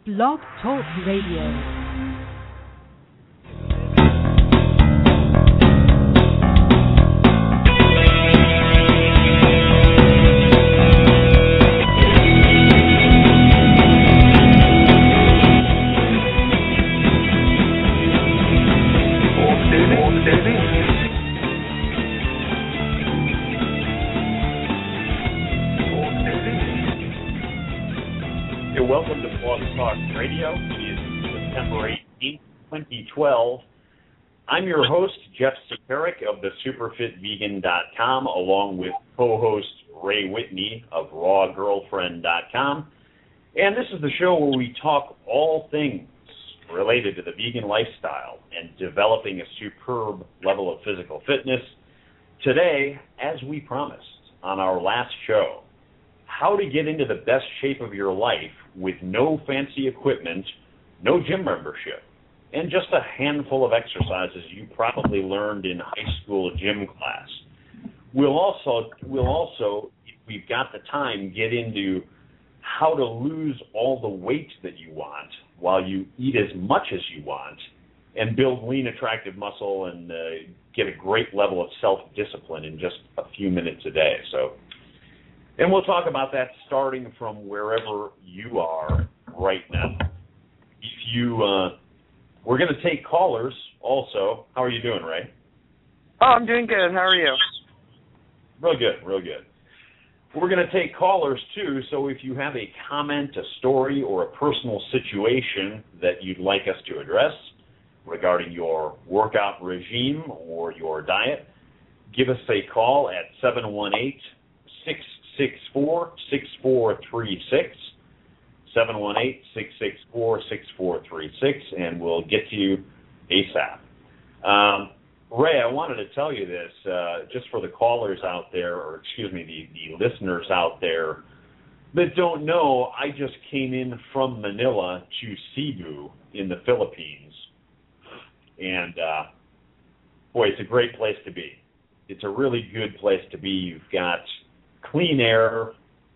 Blog Talk Radio. Welcome to Blog Talk Radio. It is September 18th, 2012. I'm your host, Jeff Sakarik of the SuperFitVegan.com, along with co-host Ray Whitney of RawGirlfriend.com. And this is the show where we talk all things related to the vegan lifestyle and developing a superb level of physical fitness. Today, as we promised on our last show, how to get into the best shape of your life with no fancy equipment, no gym membership, and just a handful of exercises you probably learned in high school gym class. We'll also, if we've got the time, get into how to lose all the weight that you want while you eat as much as you want and build lean, attractive muscle and get a great level of self-discipline in just a few minutes a day. And we'll talk about that starting from wherever you are right now. We're going to take callers also. How are you doing, Ray? Oh, I'm doing good. How are you? Real good. We're going to take callers, too, so if you have a comment, a story, or a personal situation that you'd like us to address regarding your workout regime or your diet, give us a call at 718-664-6436, 718-664-6436, and we'll get to you ASAP. Ray, I wanted to tell you this, just for the callers out there, or excuse me, the listeners out there that don't know, I just came in from Manila to Cebu in the Philippines, and boy, it's a great place to be. It's a really good place to be. You've got clean air,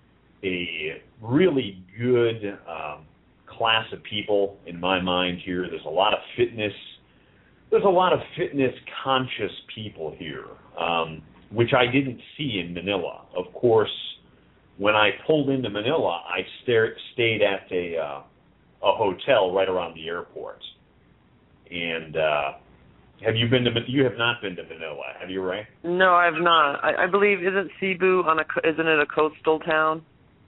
a really good class of people in my mind here. There's a lot of fitness. There's a lot of fitness-conscious people here, which I didn't see in Manila. Of course, when I pulled into Manila, I stayed at a hotel right around the airport. And you have not been to Manila, have you, Ray? No, I have not. I believe, isn't Cebu isn't it a coastal town?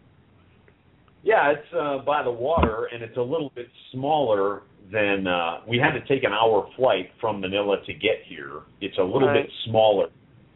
Yeah, it's by the water, and it's a little bit smaller than, we had to take an hour flight from Manila to get here. It's a little bit smaller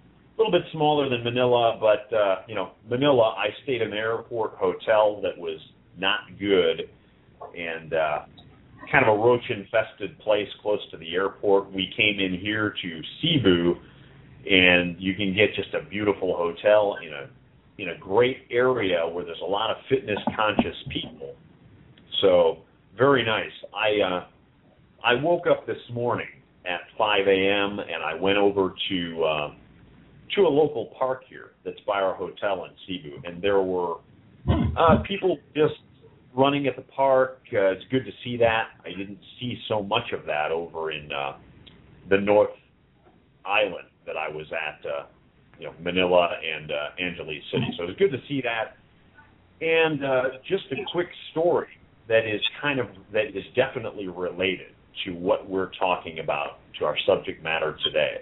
than Manila, but, Manila, I stayed in an airport hotel that was not good, and kind of a roach-infested place close to the airport. We came in here to Cebu, and you can get just a beautiful hotel in a great area where there's a lot of fitness-conscious people. So, very nice. I woke up this morning at 5 a.m., and I went over to a local park here that's by our hotel in Cebu, and there were people just running at the park. It's good to see that. I didn't see so much of that over in the North Island that I was at, Manila and Angeles City. So it was good to see that. And just a quick story that is definitely related to what we're talking about, to our subject matter today.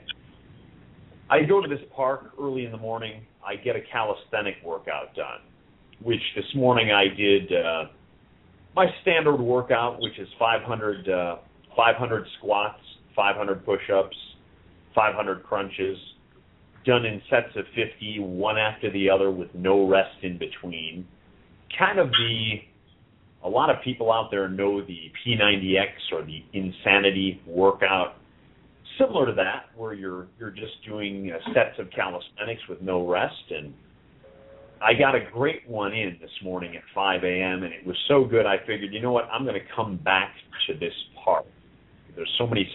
I go to this park early in the morning. I get a calisthenic workout done, which this morning I did my standard workout, which is 500 squats, 500 push-ups, 500 crunches, done in sets of 50, one after the other with no rest in between. A lot of people out there know the P90X or the Insanity workout, similar to that, where you're just doing sets of calisthenics with no rest. And I got a great one in this morning at 5 a.m., and it was so good I figured, you know what, I'm going to come back to this park. There's so many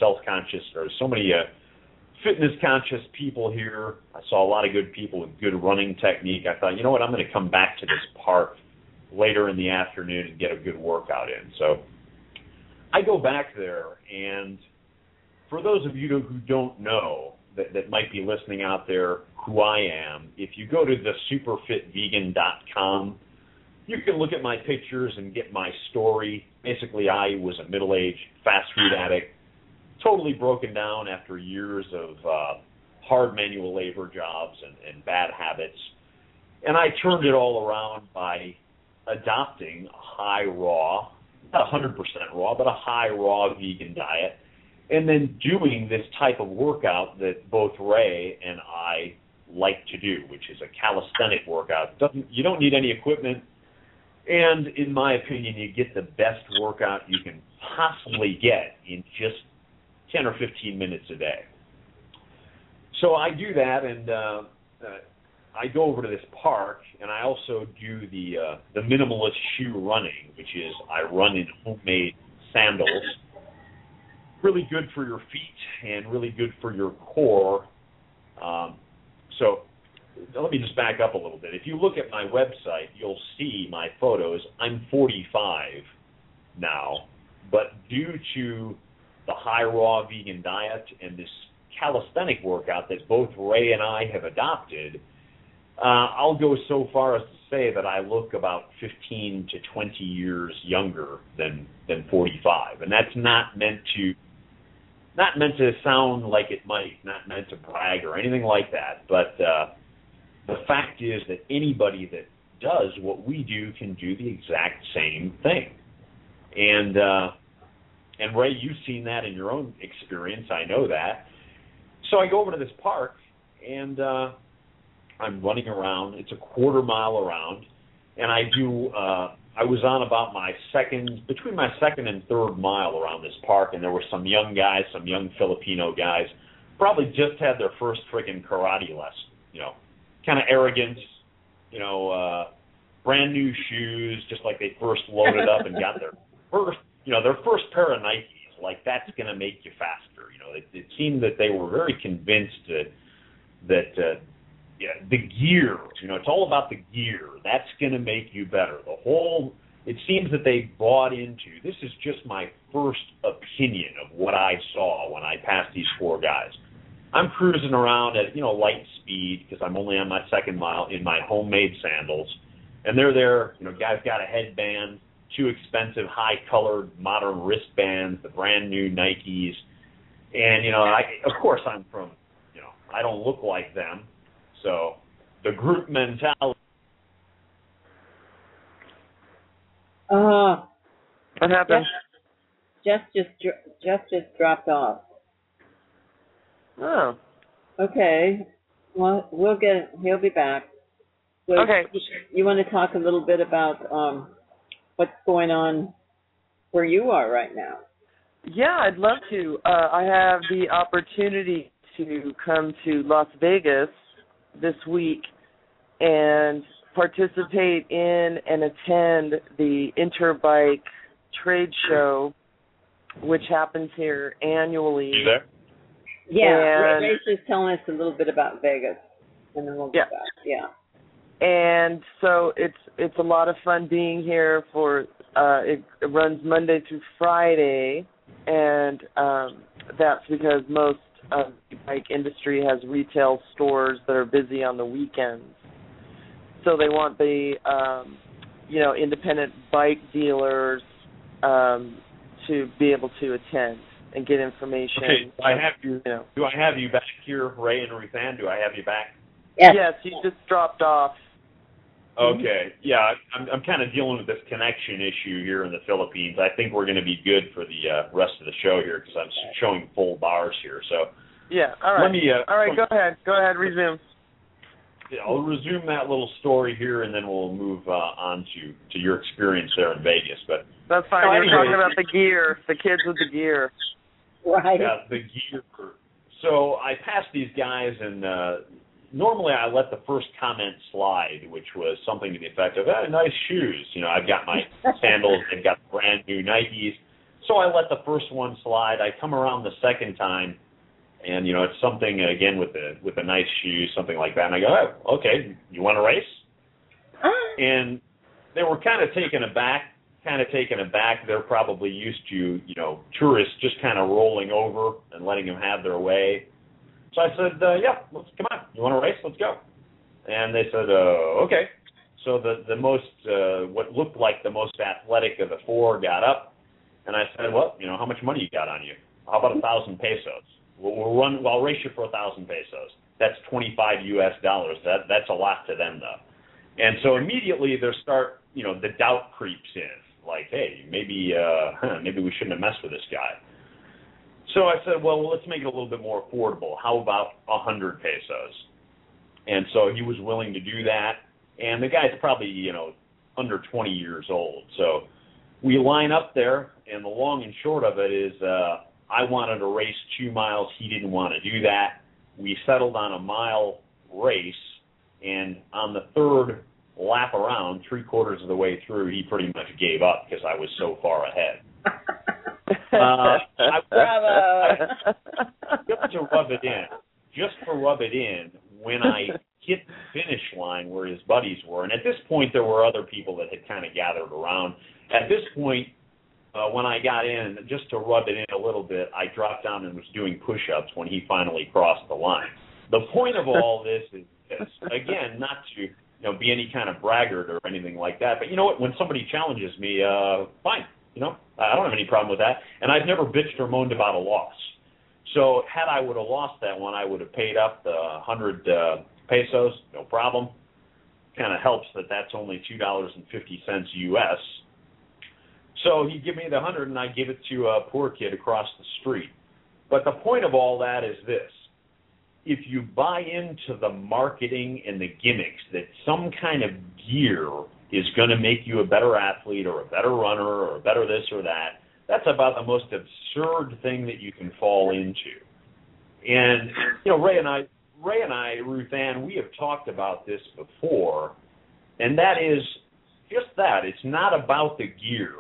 fitness-conscious people here. I saw a lot of good people with good running technique. I thought, you know what, I'm going to come back to this park later in the afternoon and get a good workout in. So I go back there, and for those of you who don't know, that might be listening out there, who I am, if you go to thesuperfitvegan.com, you can look at my pictures and get my story. Basically, I was a middle-aged fast food addict, totally broken down after years of hard manual labor jobs and bad habits. And I turned it all around by adopting a high raw, not 100% raw, but a high raw vegan diet, and then doing this type of workout that both Ray and I like to do, which is a calisthenic workout. You don't need any equipment, and in my opinion, you get the best workout you can possibly get in just 10 or 15 minutes a day. So I do that, and I go over to this park, and I also do the minimalist shoe running, which is I run in homemade sandals. Really good for your feet and really good for your core. So let me just back up a little bit. If you look at my website, you'll see my photos. I'm 45 now, but due to the high raw vegan diet and this calisthenic workout that both Ray and I have adopted, I'll go so far as to say that I look about 15 to 20 years younger than 45, and that's not meant to sound like it might, not meant to brag or anything like that. But the fact is that anybody that does what we do can do the exact same thing. And Ray, you've seen that in your own experience. I know that. So I go over to this park, and I'm running around. It's a quarter mile around, and I was on about between my second and third mile around this park, and there were some young guys, some young Filipino guys, probably just had their first friggin' karate lesson, kind of arrogant, brand new shoes, just like they first loaded up and got their first pair of Nikes. Like, that's going to make you faster. It seemed that they were very convinced that the gear, it's all about the gear. That's going to make you better. It seems that they bought into, this is just my first opinion of what I saw when I passed these four guys. I'm cruising around at, light speed because I'm only on my second mile in my homemade sandals. And they're there, guys got a headband, two expensive, high-colored, modern wristbands, the brand new Nikes. And, of course I'm from, I don't look like them. So the group mentality. What happened? Jeff just dropped off. Oh. Okay. Well, he'll be back. So okay. You want to talk a little bit about what's going on where you are right now? Yeah, I'd love to. I have the opportunity to come to Las Vegas this week and participate in and attend the Interbike trade show, which happens here annually. You there? Yeah, Ray's just telling us a little bit about Vegas, and then we'll get back. Yeah. And so it's a lot of fun being here for it runs Monday through Friday, and that's because most of the bike industry has retail stores that are busy on the weekends. So they want the independent bike dealers to be able to attend and get information. Okay, do I have you back here, Ray and Ruthann? Do I have you back? Yes, you just dropped off. Okay, yeah, I'm kind of dealing with this connection issue here in the Philippines. I think we're going to be good for the rest of the show here because I'm showing full bars here. So yeah, all right. All right, go ahead, resume. I'll resume that little story here, and then we'll move on to your experience there in Vegas. But that's fine. You're talking about the gear, the kids with the gear. Right. Yeah, the gear. So I passed these guys, and normally I let the first comment slide, which was something to the effect of, nice shoes. I've got my sandals, they've got brand new Nikes. So I let the first one slide. I come around the second time, and, it's something, again, with the nice shoes, something like that. And I go, oh, okay, you want to race? And they were kind of taken aback. They're probably used to, tourists just kind of rolling over and letting them have their way. So I said, yeah, come on. You want to race? Let's go. And they said, okay. So the most, what looked like the most athletic of the four got up, and I said, well, how much money you got on you? How about 1,000 pesos? I'll race you for 1,000 pesos. That's $25 US. That's a lot to them, though. And so immediately the doubt creeps in. Like, hey, maybe we shouldn't have messed with this guy. So I said, well, let's make it a little bit more affordable. How about 100 pesos? And so he was willing to do that. And the guy's probably, under 20 years old. So we line up there, and the long and short of it is I wanted to race 2 miles. He didn't want to do that. We settled on a mile race, and on the third lap around, 3/4 of the way through, he pretty much gave up because I was so far ahead. Bravo! Just to rub it in, when I hit the finish line where his buddies were, and at this point there were other people that had kind of gathered around. At this point, when I got in, just to rub it in a little bit, I dropped down and was doing push-ups when he finally crossed the line. The point of all this is this. Again, not to be any kind of braggart or anything like that, but you know what? When somebody challenges me, fine. I don't have any problem with that. And I've never bitched or moaned about a loss. So had I would have lost that one, I would have paid up the 100 pesos, no problem. Kind of helps that's only $2.50 US. So he'd give me the 100, and I'd give it to a poor kid across the street. But the point of all that is this. If you buy into the marketing and the gimmicks that some kind of gear is going to make you a better athlete or a better runner or a better this or that, that's about the most absurd thing that you can fall into. And, Ray and I, Ruth Ann, we have talked about this before, and that is just that. It's not about the gear.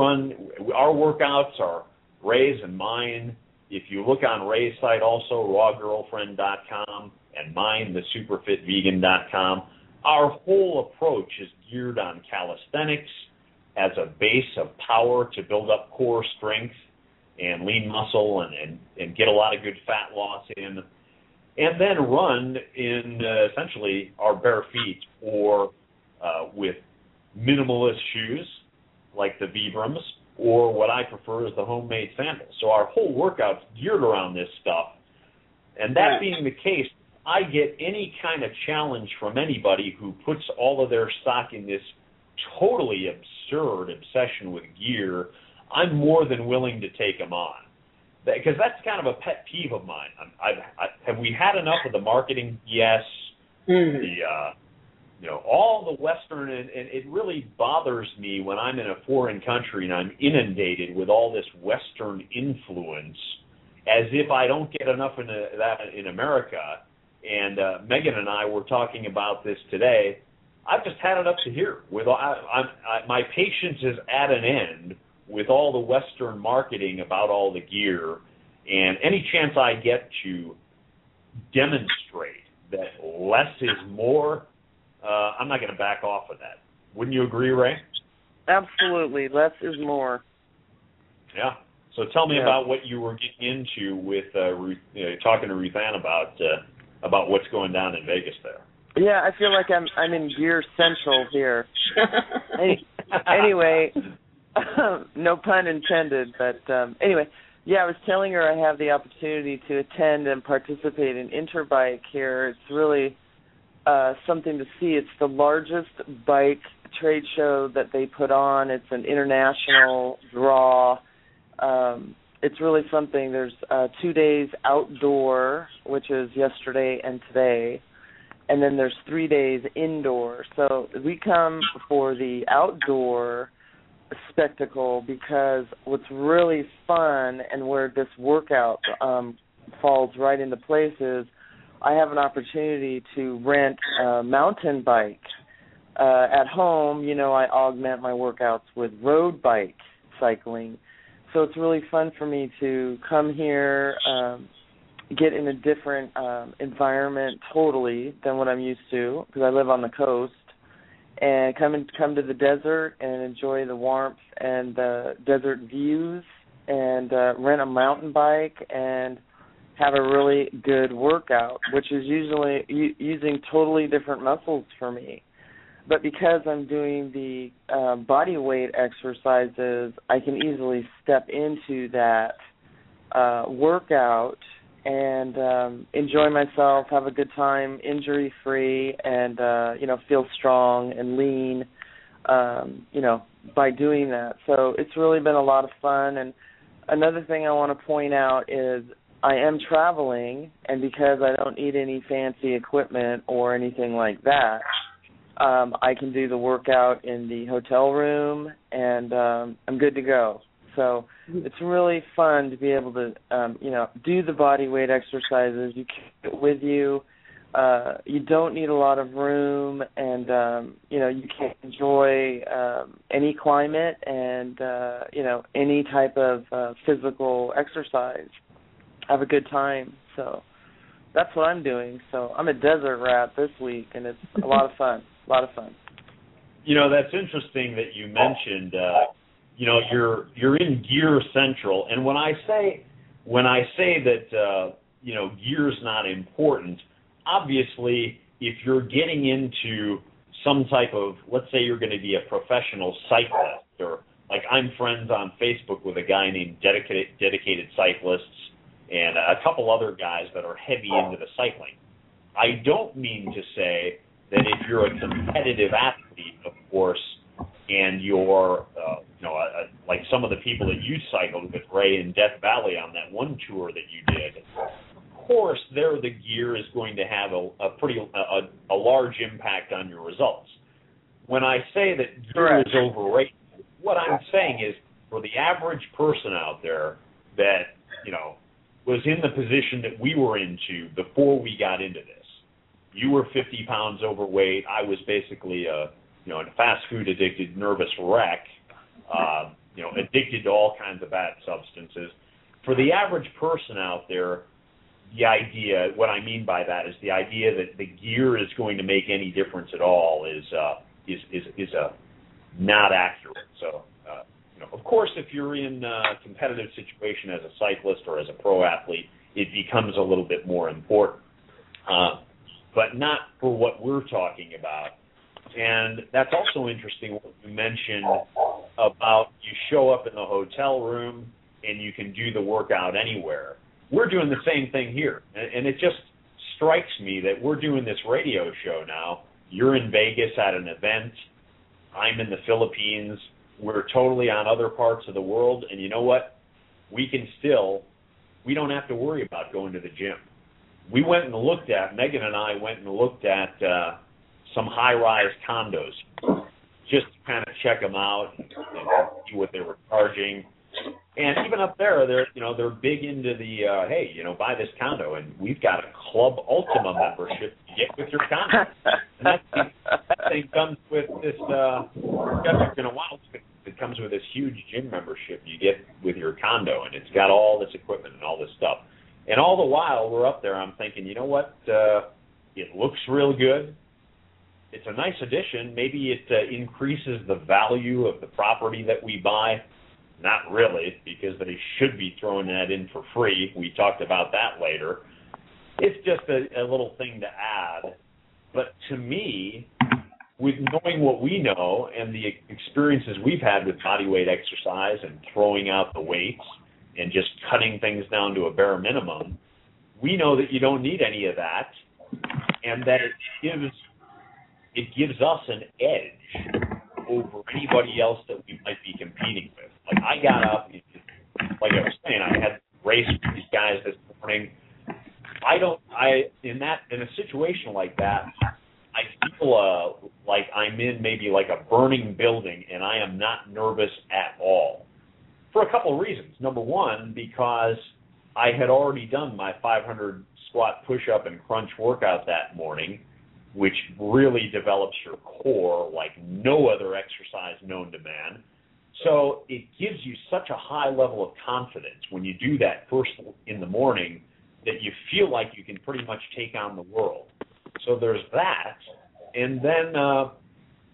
Our workouts are Ray's and mine. If you look on Ray's site also, rawgirlfriend.com, and mine, thesuperfitvegan.com, our whole approach is geared on calisthenics as a base of power to build up core strength and lean muscle and get a lot of good fat loss in, and then run in essentially our bare feet or with minimalist shoes like the Vibrams, or what I prefer is the homemade sandals. So our whole workout's geared around this stuff. And that being the case, I get any kind of challenge from anybody who puts all of their stock in this totally absurd obsession with gear. I'm more than willing to take them on. Because that's kind of a pet peeve of mine. Have we had enough of the marketing? Yes. Mm-hmm. All the Western, and it really bothers me when I'm in a foreign country and I'm inundated with all this Western influence, as if I don't get enough of that in America. And Megan and I were talking about this today. I've just had it up to here. My patience is at an end with all the Western marketing about all the gear, and any chance I get to demonstrate that less is more, I'm not going to back off of that. Wouldn't you agree, Ray? Absolutely. Less is more. Yeah. So tell me about what you were getting into with talking to Ruth Ann about what's going down in Vegas there. Yeah, I feel like I'm in Gear Central here. Anyway, no pun intended, but anyway, I was telling her I have the opportunity to attend and participate in Interbike here. It's really something to see. It's the largest bike trade show that they put on. It's an international draw. It's really something. There's 2 days outdoor, which is yesterday and today, and then there's 3 days indoor. So we come for the outdoor spectacle because what's really fun and where this workout falls right into place is I have an opportunity to rent a mountain bike. At home, I augment my workouts with road bike cycling. So it's really fun for me to come here, get in a different environment totally than what I'm used to because I live on the coast. and come to the desert and enjoy the warmth and the desert views, and rent a mountain bike and have a really good workout, which is usually using totally different muscles for me. But because I'm doing the body weight exercises, I can easily step into that workout and enjoy myself, have a good time, injury-free, and, feel strong and lean, by doing that. So it's really been a lot of fun. And another thing I want to point out is I am traveling, and because I don't need any fancy equipment or anything like that, I can do the workout in the hotel room, and I'm good to go. So it's really fun to be able to, do the body weight exercises. You keep it with you. You don't need a lot of room, and, you can enjoy any climate and, any type of physical exercise. Have a good time. So that's what I'm doing. So I'm a desert rat this week, and it's a lot of fun. A lot of fun. That's interesting that you mentioned, you're in Gear Central, and when I say that, gear's not important, obviously, if you're getting into some type of, let's say you're going to be a professional cyclist, or like I'm friends on Facebook with a guy named Dedicated Cyclists and a couple other guys that are heavy into the cycling. I don't mean to say that if you're a competitive athlete, of course, and you're, like some of the people that you cycled with, Ray in Death Valley on that one tour that you did, of course, there the gear is going to have a large impact on your results. When I say that gear is overrated, what I'm saying is for the average person out there that, was in the position that we were into before we got into this. You were 50 pounds overweight. I was basically a fast food addicted, nervous wreck, addicted to all kinds of bad substances. For the average person out there, the idea, what I mean by that is the idea that the gear is going to make any difference at all is not accurate. So, of course, if you're in a competitive situation as a cyclist or as a pro athlete, it becomes a little bit more important. But not for what we're talking about. And that's also interesting what you mentioned about you show up in the hotel room and you can do the workout anywhere. We're doing the same thing here. And it just strikes me that we're doing this radio show now. You're in Vegas at an event. I'm in the Philippines. We're totally on other parts of the world. And you know what? We don't have to worry about going to the gym. We went and Megan and I went and looked at some high-rise condos just to kind of check them out and see what they were charging. And even up there, they're big into the, buy this condo. And we've got a Club Ultima membership to get with your condo. And that thing comes with this, it comes with this huge gym membership you get with your condo. And it's got all this equipment and all this stuff. And all the while we're up there, I'm thinking, you know what? It looks real good. It's a nice addition. Maybe it increases the value of the property that we buy. Not really, because they should be throwing that in for free. We talked about that later. It's just a little thing to add. But to me, with knowing what we know and the experiences we've had with body weight exercise and throwing out the weights and just cutting things down to a bare minimum, we know that you don't need any of that, and that it gives us an edge over anybody else that we might be competing with. Like I got up, like I was saying, I had race with these guys this morning. In a situation like that, I feel like I'm in maybe like a burning building, and I am not nervous at all. For a couple of reasons. Number one, because I had already done my 500 squat push-up and crunch workout that morning, which really develops your core like no other exercise known to man. So it gives you such a high level of confidence when you do that first in the morning that you feel like you can pretty much take on the world. So there's that. And then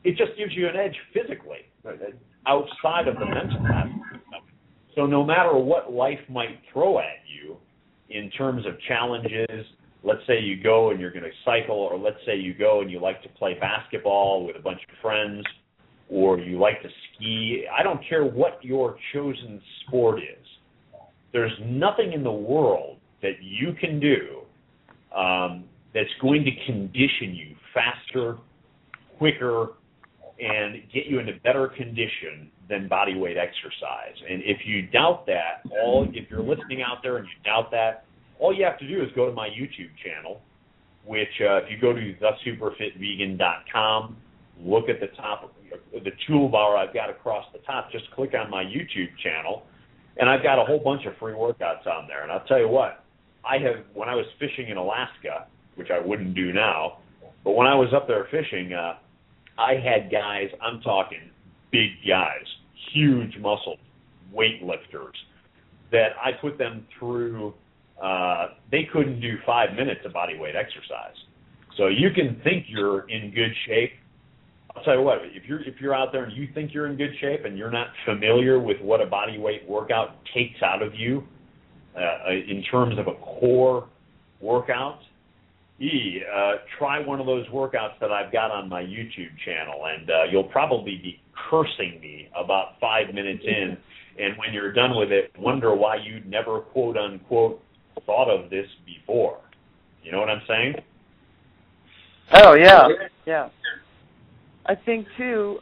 it just gives you an edge physically, outside of the mental aspect. So no matter what life might throw at you in terms of challenges, let's say you go and you're going to cycle, or let's say you go and you like to play basketball with a bunch of friends, or you like to ski. I don't care what your chosen sport is. There's nothing in the world that you can do that's going to condition you faster, quicker, and get you into better condition than body weight exercise. And if you doubt that, if you're listening out there and you doubt that, all you have to do is go to my YouTube channel, which if you go to thesuperfitvegan.com, look at the top, the toolbar I've got across the top, just click on my YouTube channel, and I've got a whole bunch of free workouts on there. And I'll tell you what, when I was fishing in Alaska, which I wouldn't do now, but when I was up there fishing, I had guys, I'm talking big guys, huge muscle weightlifters, that I put them through, they couldn't do 5 minutes of body weight exercise. So you can think you're in good shape. I'll tell you what, if you're out there and you think you're in good shape and you're not familiar with what a body weight workout takes out of you in terms of a core workout, try one of those workouts that I've got on my YouTube channel, and you'll probably be cursing me about 5 minutes in, and when you're done with it, wonder why you'd never, quote unquote, thought of this before. You know what I'm saying? Oh, yeah. Yeah. I think, too,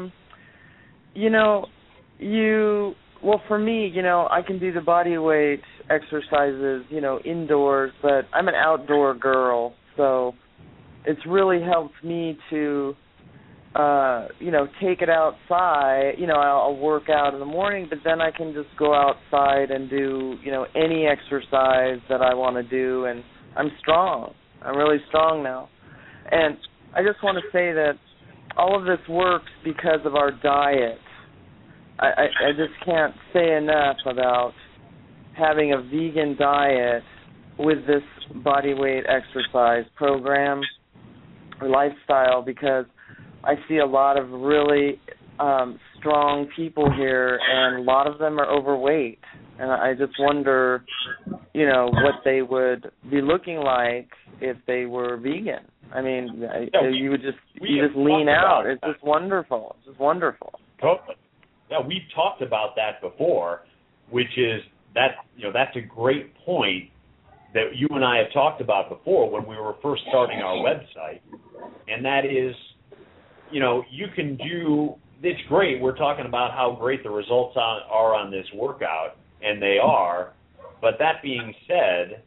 well, for me, I can do the body weight exercises, indoors, but I'm an outdoor girl, so it's really helped me to, take it outside. I'll work out in the morning, but then I can just go outside and do, any exercise that I want to do, and I'm strong. I'm really strong now. And I just want to say that all of this works because of our diet. I just can't say enough about having a vegan diet with this body weight exercise program or lifestyle, because I see a lot of really strong people here, and a lot of them are overweight. And I just wonder, what they would be looking like if they were vegan. I mean, you just lean out. It's just wonderful. It's just wonderful. Totally. Yeah, we've talked about that before, which is that's a great point that you and I have talked about before when we were first starting our website, and that is, you can do. It's great. We're talking about how great the results are on this workout, and they are. But that being said,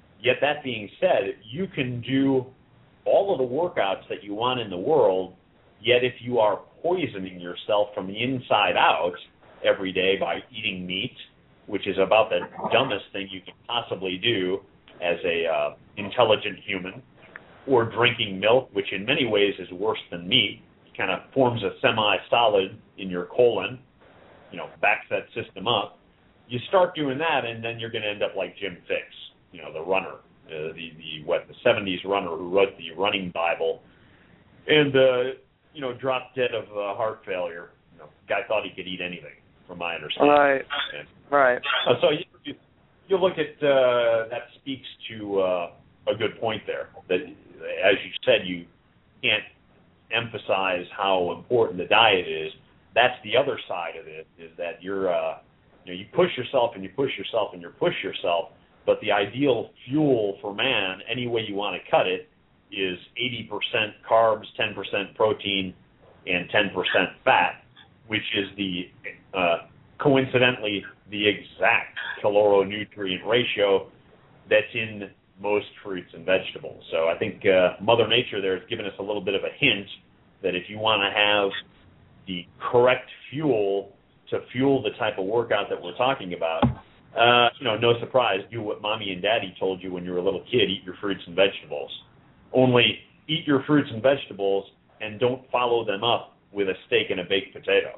you can do all of the workouts that you want in the world, yet if you are poisoning yourself from the inside out every day by eating meat, which is about the dumbest thing you can possibly do as a intelligent human, or drinking milk, which in many ways is worse than meat, kind of forms a semi-solid in your colon, backs that system up. You start doing that, and then you're going to end up like Jim Fixx, the runner, the 70s runner who wrote the Running Bible, and dropped dead of heart failure. Guy thought he could eat anything, from my understanding. Right. So you look at that speaks to a good point there. That, as you said, you can't emphasize how important the diet is. That's the other side of it, is that you push yourself and you push yourself and you push yourself, but the ideal fuel for man, any way you want to cut it, is 80% carbs, 10% protein, and 10% fat, which is coincidentally the exact caloronutrient ratio that's in most fruits and vegetables. So I think Mother Nature there has given us a little bit of a hint that if you want to have the correct fuel to fuel the type of workout that we're talking about, no surprise, do what mommy and daddy told you when you were a little kid: eat your fruits and vegetables. Only eat your fruits and vegetables and don't follow them up with a steak and a baked potato.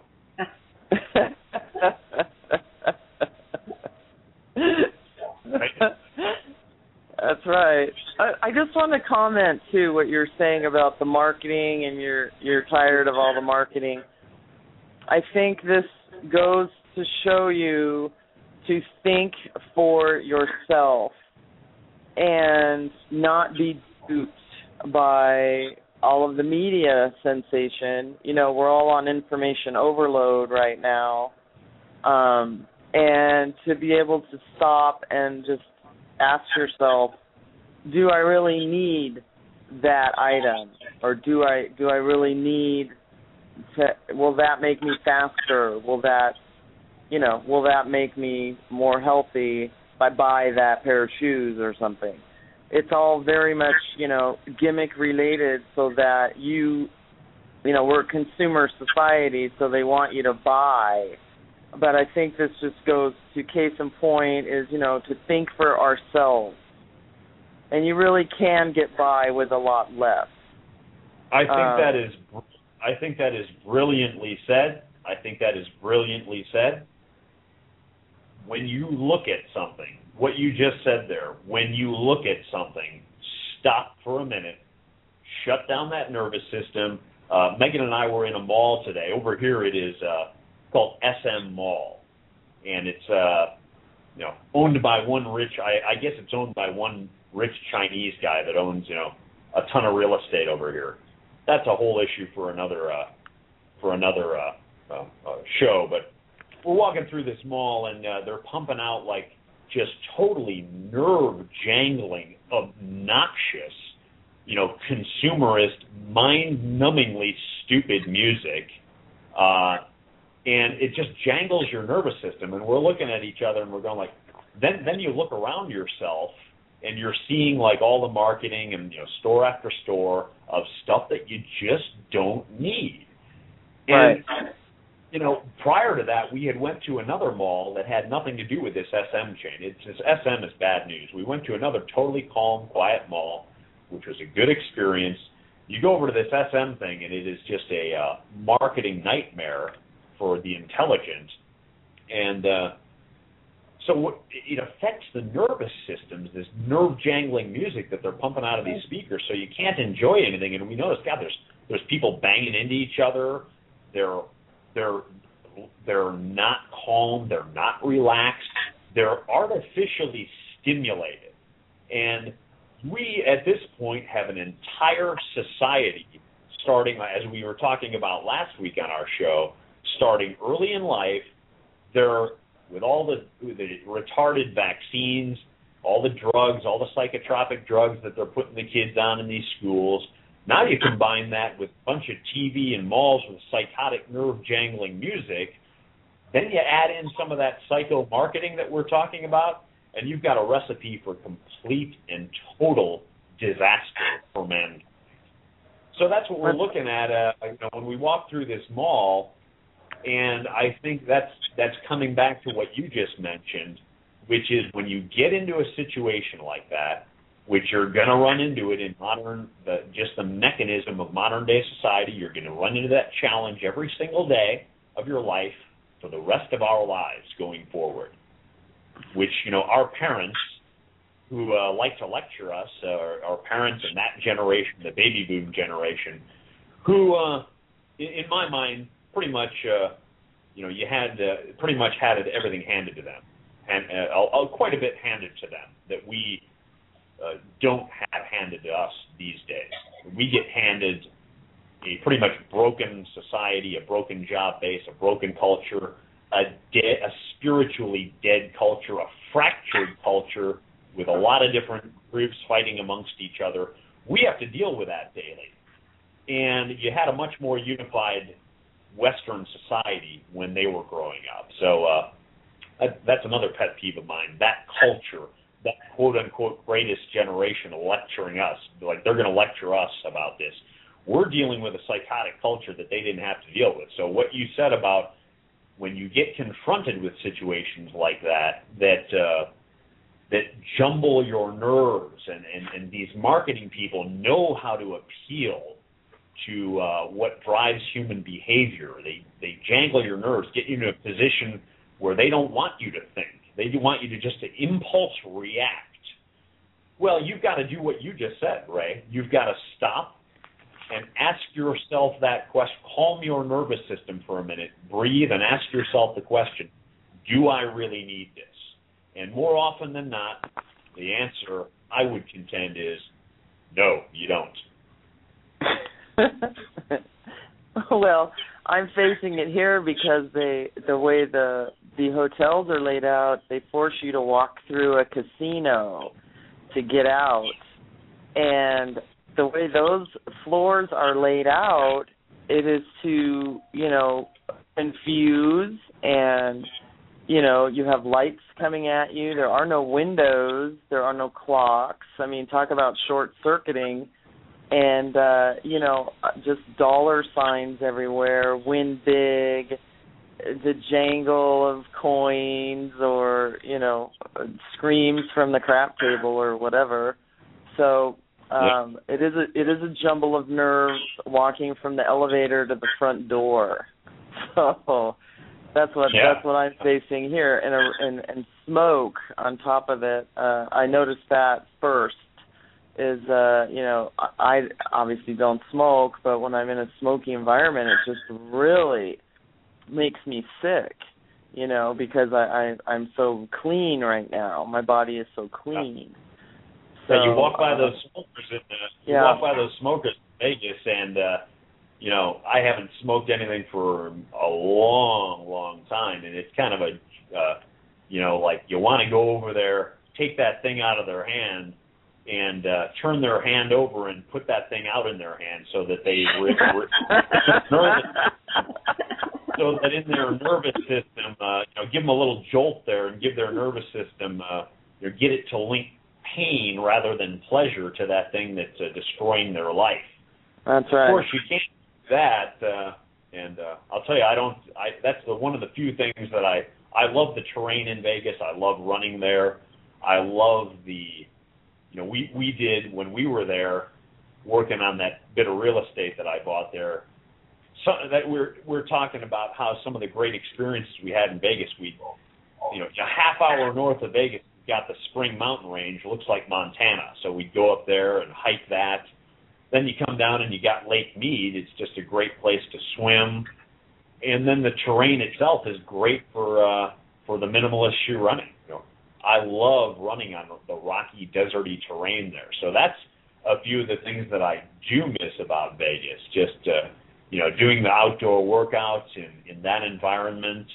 That's right. I just want to comment too what you're saying about the marketing and you're tired of all the marketing. I think this goes to show you to think for yourself and not be duped by all of the media sensation. You know, we're all on information overload right now. And to be able to stop and just ask yourself, do I really need that item? Or do I really need to, will that make me faster? Will that make me more healthy if I buy that pair of shoes or something? It's all very much, gimmick related, so that we're a consumer society, so they want you to buy. But I think this just goes to case in point is, to think for ourselves. And you really can get by with a lot less. I think that is brilliantly said. When you look at something, what you just said there, when you look at something, stop for a minute, shut down that nervous system. Megan and I were in a mall today. Over here it is called SM Mall, and it's owned by one rich. I guess it's owned by one rich Chinese guy that owns a ton of real estate over here. That's a whole issue for another show. But we're walking through this mall, and they're pumping out like just totally nerve-jangling, obnoxious, consumerist, mind-numbingly stupid music. And it just jangles your nervous system. And we're looking at each other, and we're going like, then you look around yourself, and you're seeing like all the marketing and store after store of stuff that you just don't need. Right. And prior to that, we had went to another mall that had nothing to do with this SM chain. SM is bad news. We went to another totally calm, quiet mall, which was a good experience. You go over to this SM thing, and it is just a marketing nightmare for the intelligent. And so it affects the nervous systems, this nerve-jangling music that they're pumping out of these speakers, so you can't enjoy anything. And we notice, God, there's people banging into each other. They're not calm. They're not relaxed. They're artificially stimulated. And we, at this point, have an entire society starting, as we were talking about last week on our show, starting early in life. They're, with all the retarded vaccines, all the drugs, all the psychotropic drugs that they're putting the kids on in these schools. Now you combine that with a bunch of TV and malls with psychotic, nerve-jangling music. Then you add in some of that psycho marketing that we're talking about, and you've got a recipe for complete and total disaster for men. So that's what we're looking at when we walk through this mall, and I think that's coming back to what you just mentioned, which is when you get into a situation like that, which you're going to run into it in just the mechanism of modern-day society. You're going to run into that challenge every single day of your life for the rest of our lives going forward, which, our parents who like to lecture us, our parents in that generation, the baby boom generation, who, in my mind, pretty much, you had pretty much had everything handed to them, and quite a bit handed to them that we don't have handed to us these days. We get handed a pretty much broken society, a broken job base, a broken culture, a spiritually dead culture, a fractured culture with a lot of different groups fighting amongst each other. We have to deal with that daily. And you had a much more unified Western society when they were growing up. So that's another pet peeve of mine, that culture, that quote-unquote greatest generation lecturing us, like they're going to lecture us about this. We're dealing with a psychotic culture that they didn't have to deal with. So what you said about when you get confronted with situations like that jumble your nerves, and these marketing people know how to appeal to what drives human behavior. They jangle your nerves, get you in a position where they don't want you to think. They want you to just impulse react. Well, you've got to do what you just said, Ray. You've got to stop and ask yourself that question. Calm your nervous system for a minute. Breathe and ask yourself the question, do I really need this? And more often than not, the answer, I would contend, is no, you don't. Well, I'm facing it here because the way the hotels are laid out, they force you to walk through a casino to get out. And the way those floors are laid out, it is to, confuse, and, you have lights coming at you. There are no windows. There are no clocks. I mean, talk about short-circuiting. And, just dollar signs everywhere, win big, the jangle of coins, or, screams from the crap table or whatever. So it is a jumble of nerves walking from the elevator to the front door. So that's what I'm facing here, and smoke on top of it. I noticed that first. I obviously don't smoke, but when I'm in a smoky environment, it just really makes me sick, because I'm so clean right now. My body is so clean. So you walk by those smokers walk by those smokers in Vegas, and I haven't smoked anything for a long, long time, and it's kind of like you want to go over there, take that thing out of their hand, and turn their hand over and put that thing out in their hand so that they so that in their nervous system, give them a little jolt there and give their nervous system, get it to link pain rather than pleasure to that thing that's destroying their life. That's right. Of course, you can't do that, and I'll tell you, that's one of the few things that I love the terrain in Vegas. I love running there. I love we did, when we were there working on that bit of real estate that I bought there, so that we're talking about how some of the great experiences we had in Vegas. A half hour north of Vegas, we got the Spring Mountain Range, looks like Montana. So we'd go up there and hike that. Then you come down and you got Lake Mead. It's just a great place to swim. And then the terrain itself is great for the minimalist shoe running. I love running on the rocky, deserty terrain there. So that's a few of the things that I do miss about Vegas, just, doing the outdoor workouts in that environment.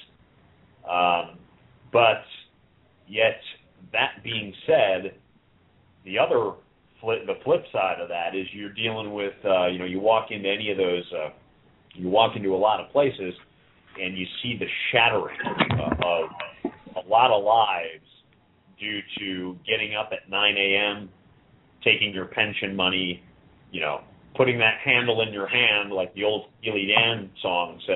But yet, that being said, the flip side of that is you're dealing with, you walk into any of those, you walk into a lot of places, and you see the shattering of a lot of lives due to getting up at 9 a.m., taking your pension money, putting that handle in your hand, like the old Steely Dan song says,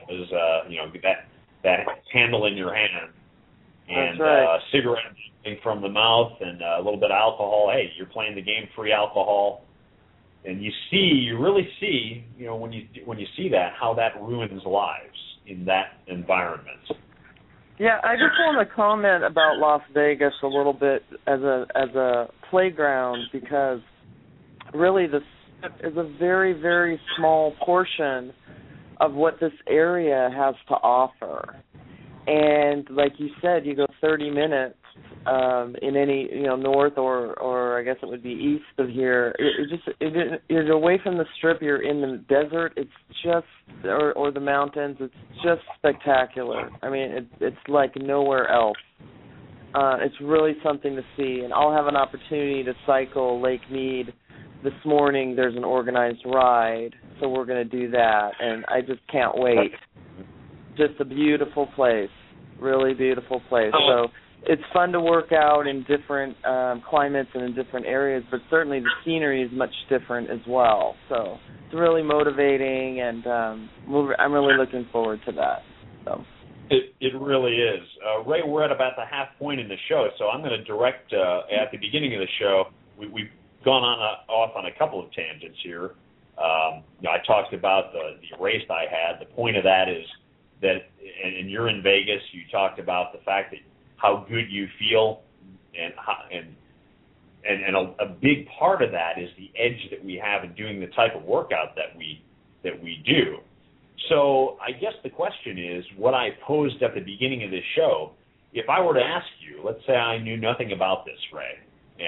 that handle in your hand, and right. Cigarette from the mouth, and a little bit of alcohol. Hey, you're playing the game, free alcohol, and you really see, when you see that, how that ruins lives in that environment. Yeah, I just want to comment about Las Vegas a little bit as a playground, because really the Strip is a very, very small portion of what this area has to offer. And like you said, you go 30 minutes in any, north or I guess it would be east of here. You're away from the Strip. You're in the desert. It's just, or the mountains. It's just spectacular. I mean, it's like nowhere else. It's really something to see. And I'll have an opportunity to cycle Lake Mead this morning. There's an organized ride, so we're going to do that, and I just can't wait. Just a beautiful place, really beautiful place. So it's fun to work out in different climates and in different areas, but certainly the scenery is much different as well. So it's really motivating, and I'm really looking forward to that. So it really is. Ray, we're at about the half point in the show, so I'm going to direct at the beginning of the show. We've gone off on a couple of tangents here. I talked about the race I had. The point of that is that, and you're in Vegas, you talked about the fact that how good you feel, and and a big part of that is the edge that we have in doing the type of workout that we do. So I guess the question is, what I posed at the beginning of this show, if I were to ask you, let's say I knew nothing about this, Ray,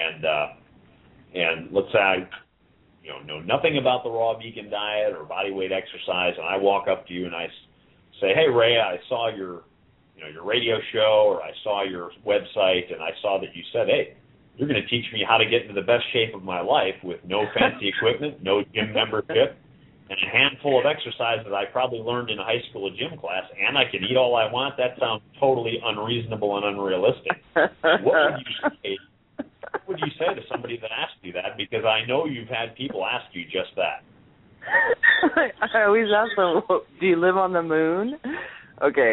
and let's say I know nothing about the raw vegan diet or body weight exercise, and I walk up to you and I say, hey, Ray, I saw your radio show, or I saw your website, and I saw that you said, hey, you're going to teach me how to get into the best shape of my life with no fancy equipment, no gym membership, and a handful of exercises that I probably learned in a high school gym class, and I can eat all I want. That sounds totally unreasonable and unrealistic. What would you say to somebody that asked you that? Because I know you've had people ask you just that. I always ask them, do you live on the moon? Okay.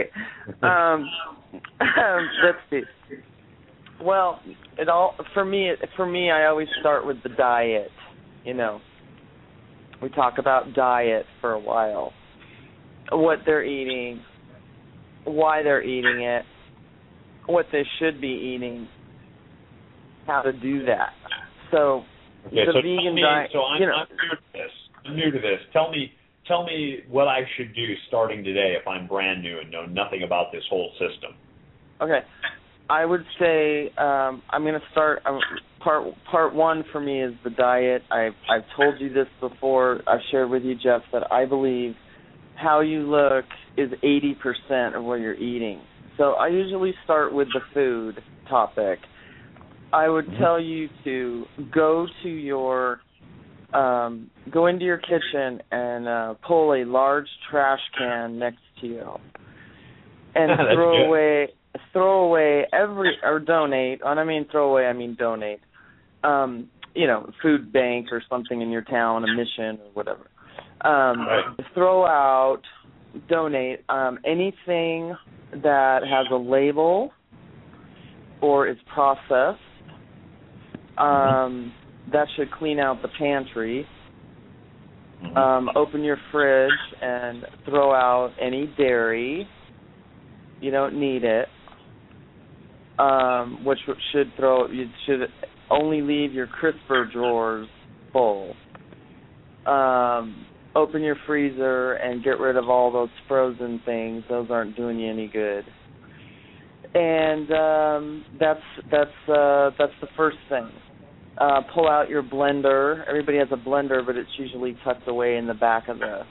Let's see. Well, for me, I always start with the diet. We talk about diet for a while, what they're eating, why they're eating it, what they should be eating, how to do that. So the vegan diet. So I'm new to this. Tell me what I should do starting today if I'm brand new and know nothing about this whole system. Okay. I would say I'm going to start. Part one for me is the diet. I've told you this before. I've shared with you, Jeff, that I believe how you look is 80% of what you're eating. So I usually start with the food topic. I would tell you to go into your kitchen and pull a large trash can next to you, and throw away donate. And I mean throw away, I mean donate. Food bank or something in your town, a mission or whatever. Throw out, donate anything that has a label or is processed. That should clean out the pantry. Open your fridge and throw out any dairy. You don't need it. You should only leave your crisper drawers full. Open your freezer and get rid of all those frozen things. Those aren't doing you any good. And that's the first thing. Pull out your blender. Everybody has a blender, but it's usually tucked away in the back of the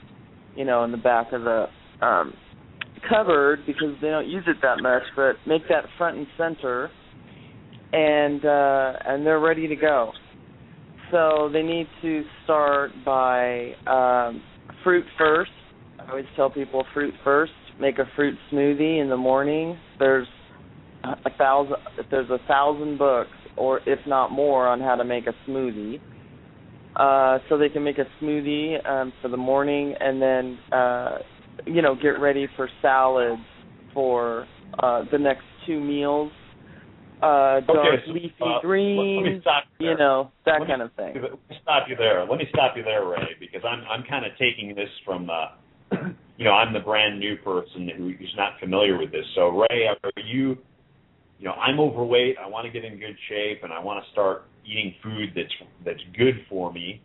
cupboard because they don't use it that much. But make that front and center, and they're ready to go. So they need to start by fruit first. I always tell people fruit first. Make a fruit smoothie in the morning. There's 1,000 books, or if not more, on how to make a smoothie. So they can make a smoothie for the morning, and then get ready for salads for the next 2 meals. Dark leafy greens, let me stop you there. That kind of thing. Let me stop you there, Ray, because I'm kind of taking this from, I'm the brand new person who's not familiar with this. So, Ray, are you, I'm overweight, I want to get in good shape, and I want to start eating food that's good for me.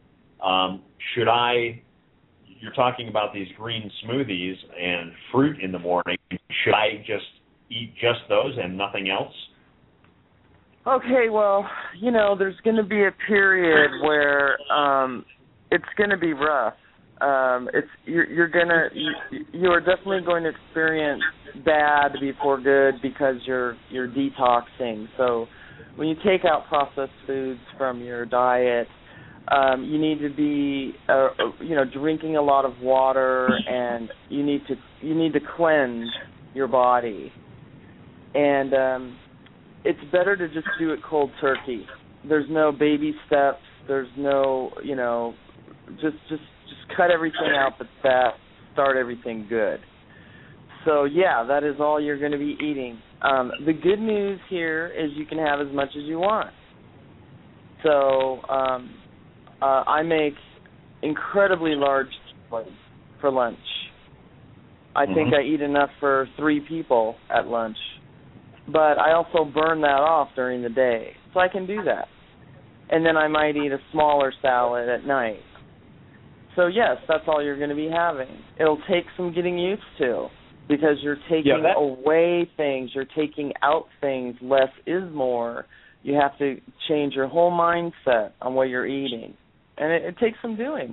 You're talking about these green smoothies and fruit in the morning. Should I just eat just those and nothing else? Okay, well, there's going to be a period where it's going to be rough. You are definitely going to experience bad before good because you're detoxing. So when you take out processed foods from your diet, you need to be drinking a lot of water, and you need to cleanse your body. And it's better to just do it cold turkey. There's no baby steps. There's no, just cut everything out but that, start everything good. So, yeah, that is all you're going to be eating. The good news here is you can have as much as you want. So I make incredibly large plates for lunch. I think I eat enough for 3 people at lunch. But I also burn that off during the day. So I can do that. and then I might eat a smaller salad at night. So yes, that's all you're going to be having. It'll take some getting used to, because you're taking away things, you're taking out things. Less is more. You have to change your whole mindset on what you're eating, and it takes some doing.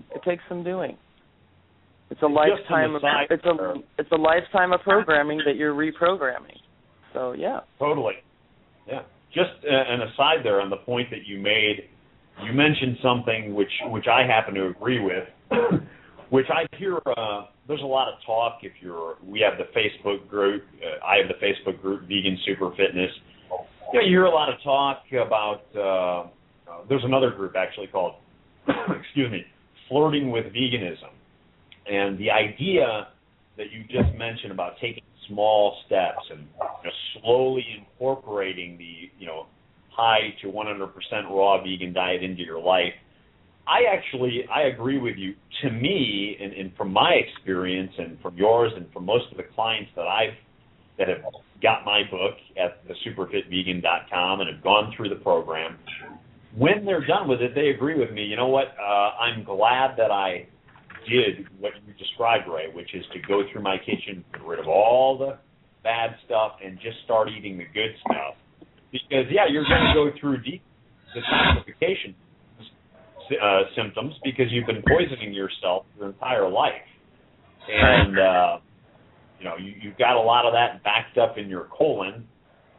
It's a lifetime of it's a lifetime of programming that you're reprogramming. So yeah. Totally. Yeah. Just an aside there on the point that you made. You mentioned something which I happen to agree with, which I hear. There's a lot of talk. We have the Facebook group. I have the Facebook group Vegan Super Fitness. You hear a lot of talk about. There's another group actually called, Flirting with Veganism, and the idea that you just mentioned about taking small steps and slowly incorporating the high to 100% raw vegan diet into your life. I agree with you. To me, and from my experience and from yours and from most of the clients that have got my book at thesuperfitvegan.com and have gone through the program, when they're done with it, they agree with me. You know what? I'm glad that I did what you described, Ray, which is to go through my kitchen, get rid of all the bad stuff, and just start eating the good stuff. Because, you're going to go through detoxification symptoms because you've been poisoning yourself your entire life. And, you've got a lot of that backed up in your colon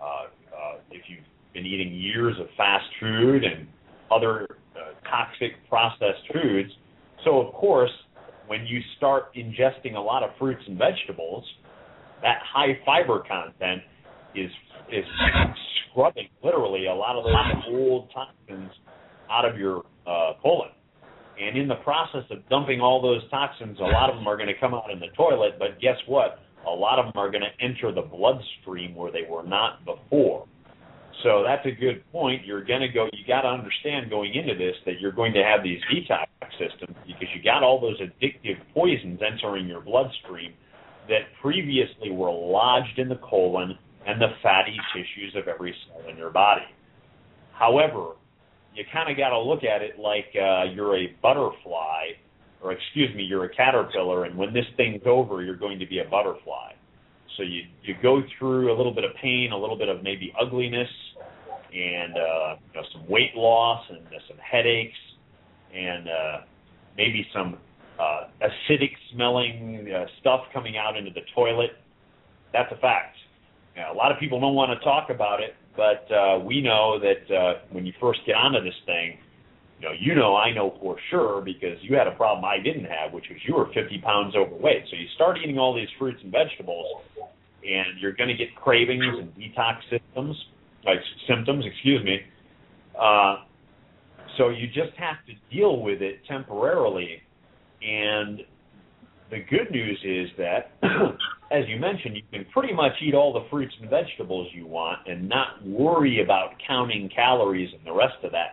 if you've been eating years of fast food and other toxic processed foods. So, of course, when you start ingesting a lot of fruits and vegetables, that high fiber content is scrubbing literally a lot of those old toxins out of your colon. And in the process of dumping all those toxins, a lot of them are going to come out in the toilet, but guess what? A lot of them are going to enter the bloodstream where they were not before. So that's a good point. You got to understand going into this that you're going to have these detox systems because you got all those addictive poisons entering your bloodstream that previously were lodged in the colon and the fatty tissues of every cell in your body. However, you kind of got to look at it like you're a butterfly, you're a caterpillar, and when this thing's over, you're going to be a butterfly. So you go through a little bit of pain, a little bit of maybe ugliness, and some weight loss and some headaches, and maybe some acidic smelling stuff coming out into the toilet. That's a fact. A lot of people don't want to talk about it, but we know that when you first get onto this thing, I know for sure because you had a problem I didn't have, which was you were 50 pounds overweight. So you start eating all these fruits and vegetables, and you're going to get cravings and detox symptoms. So you just have to deal with it temporarily. And the good news is that, as you mentioned, you can pretty much eat all the fruits and vegetables you want and not worry about counting calories and the rest of that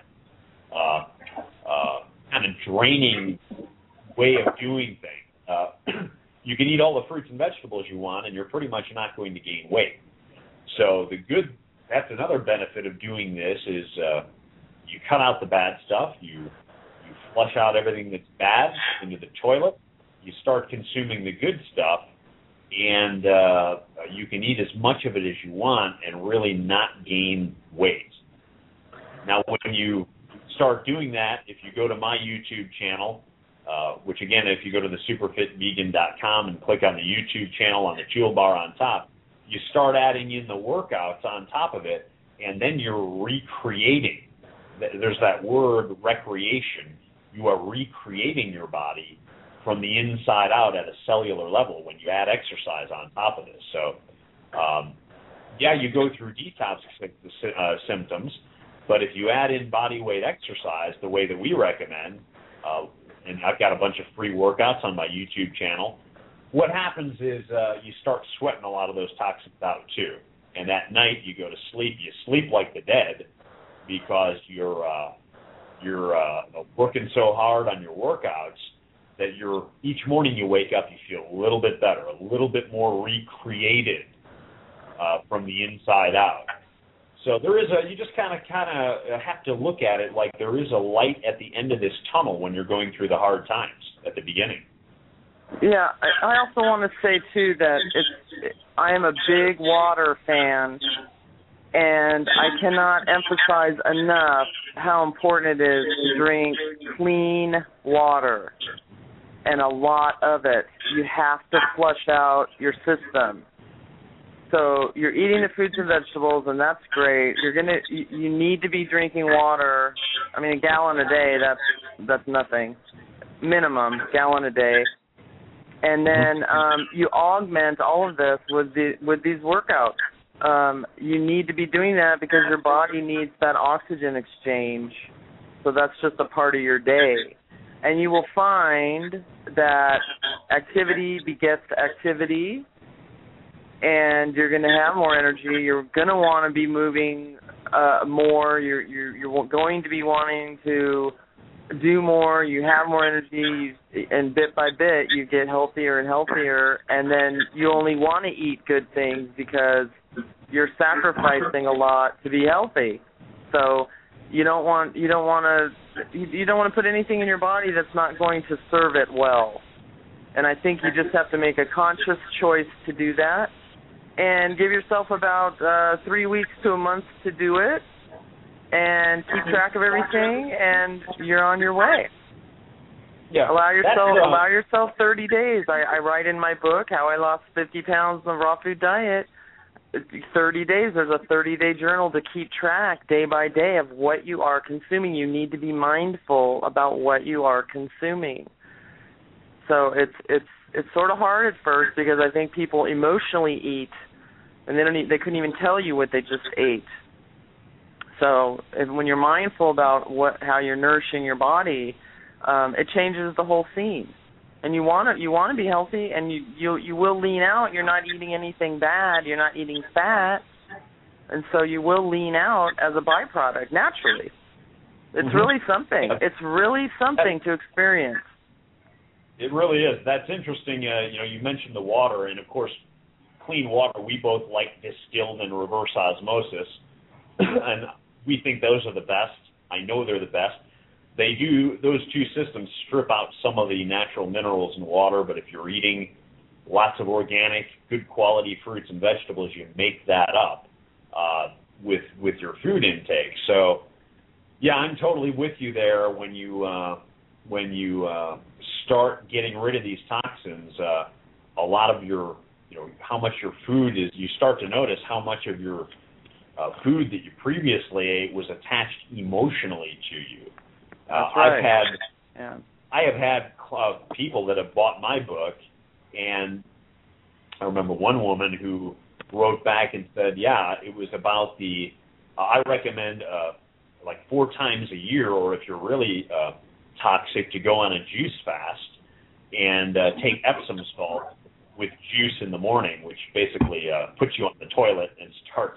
kind of draining way of doing things. You can eat all the fruits and vegetables you want, and you're pretty much not going to gain weight. So that's another benefit of doing this is you cut out the bad stuff, you flush out everything that's bad into the toilet, you start consuming the good stuff, and you can eat as much of it as you want and really not gain weight. Now, when you start doing that, if you go to my YouTube channel, which again, if you go to the superfitvegan.com and click on the YouTube channel on the toolbar on top, you start adding in the workouts on top of it, and then you're recreating. There's that word recreation. You are recreating your body from the inside out at a cellular level when you add exercise on top of this. So, you go through detox symptoms, but if you add in body weight exercise the way that we recommend, and I've got a bunch of free workouts on my YouTube channel, what happens is you start sweating a lot of those toxins out too. And at night you go to sleep, you sleep like the dead because you're working so hard on your workouts that each morning you wake up, you feel a little bit better, a little bit more recreated from the inside out. So there is you just kind of have to look at it like there is a light at the end of this tunnel when you're going through the hard times at the beginning. Yeah, I also want to say too that I am a big water fan, and I cannot emphasize enough how important it is to drink clean water, and a lot of it. You have to flush out your system. So you're eating the fruits and vegetables, and that's great. You need to be drinking water. I mean, a gallon a day. That's nothing. Minimum gallon a day, and then you augment all of this with these workouts. You need to be doing that because your body needs that oxygen exchange. So that's just a part of your day, and you will find that activity begets activity. And you're going to have more energy. You're going to want to be moving more. You're going to be wanting to do more. You have more energy, and bit by bit, you get healthier and healthier. And then you only want to eat good things because you're sacrificing a lot to be healthy. So you don't want to put anything in your body that's not going to serve it well. And I think you just have to make a conscious choice to do that. And give yourself about 3 weeks to a month to do it, and keep track of everything, and you're on your way. Yeah. Allow yourself 30 days. I write in my book how I lost 50 pounds on the raw food diet. 30 days. There's a 30-day journal to keep track day by day of what you are consuming. You need to be mindful about what you are consuming. So it's sort of hard at first because I think people emotionally eat, and they couldn't even tell you what they just ate. So when you're mindful about how you're nourishing your body, it changes the whole scene. And you want to be healthy, and you will lean out. You're not eating anything bad. You're not eating fat, and so you will lean out as a byproduct naturally. It's really something. It's really something to experience. It really is. That's interesting. You mentioned the water, and of course, clean water. We both like distilled and reverse osmosis, and we think those are the best. I know they're the best. Those two systems strip out some of the natural minerals in water, but if you're eating lots of organic, good quality fruits and vegetables, you make that up with your food intake. So, yeah, I'm totally with you there. When you start getting rid of these toxins, a lot of your, how much your food is, you start to notice how much of your food that you previously ate was attached emotionally to you. That's right. I have had people that have bought my book, and I remember one woman who wrote back and said, yeah, it was about I recommend like 4 times a year, or if you're really toxic, to go on a juice fast and take Epsom salt with juice in the morning, which basically puts you on the toilet and starts